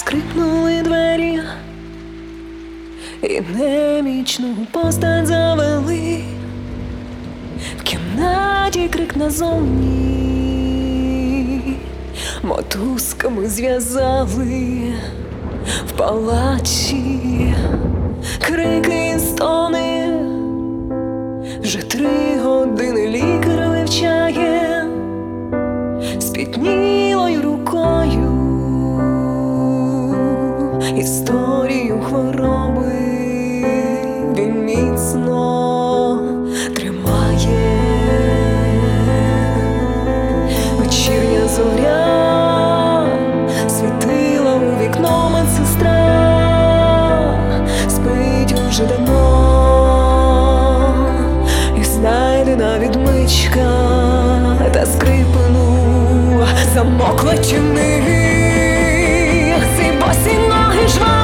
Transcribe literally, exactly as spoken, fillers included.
скрипнули двері, і немічну постать завели. В кімнаті крик назовні, мотузками зв'язали. В палаці крики і стони, вже три години лікар вивчає спітнілою рукою історію хвороби. Він міцно тримає. Вечірня зоря світила у вікно, медсестра спить уже давно, і знайдена відмичка та скрипнув замок лечини. Ці босі ноги жва